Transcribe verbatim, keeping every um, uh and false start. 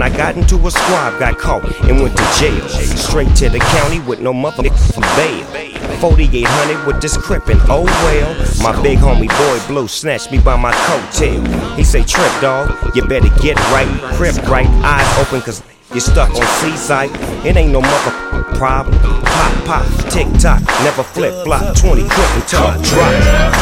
When I got into a squad, got caught and went to jail. Straight to the county with no mother for bail. forty-eight hundred with this crippin', oh well. My big homie Boy Blue snatched me by my coattail. He say, Trip dog, you better get right. Crip right, eyes open cause you're stuck on seaside. It ain't no mother problem. Pop, pop, tick tock, never flip flop. twenty quick until I drop.